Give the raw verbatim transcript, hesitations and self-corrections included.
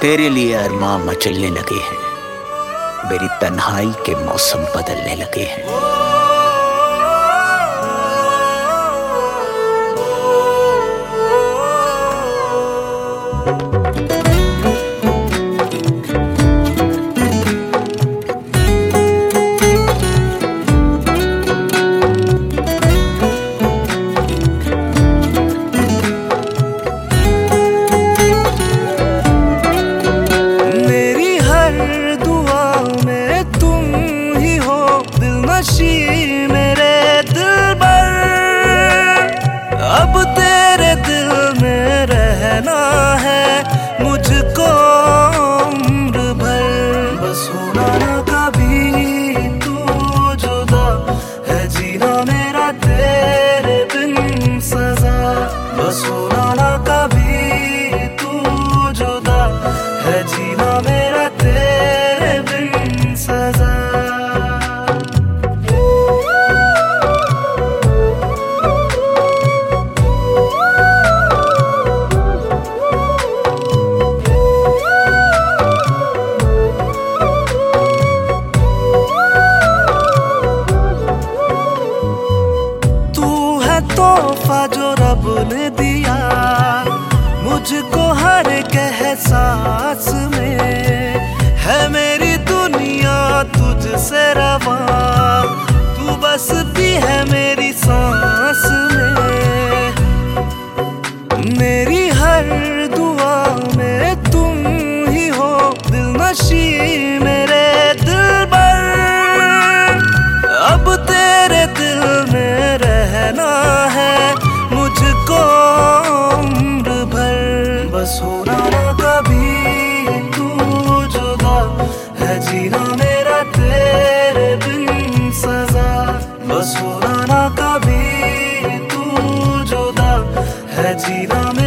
तेरे लिए अरमां मचलने लगे हैं, मेरी तन्हाई के मौसम बदलने लगे हैं। मेरे दिलबर, अब तेरे दिल में रहना है मुझको उम्र भर। बस होना ना कभी तू जुदा, है जीना मेरा तेरे बिन सजा। बस होना ना कभी तू जुदा, है जीना मेरा तेरे बिन सजा। तोहफा जो रब ने दिया मुझको हर एक एहसास में, है मेरी दुनिया तुझसे रवा, तू बसती है मेरी सांस में। मेरी हर दुआ में तुम ही हो दिलनशी मेरे दिलबर, अब तेरे दिल में रहना है मुझको उम्र भर। बस होना ना कभी तू जुदा, है जीना मेरा तेरे बिन सजा। बस होना ना कभी तू जुदा, है जीना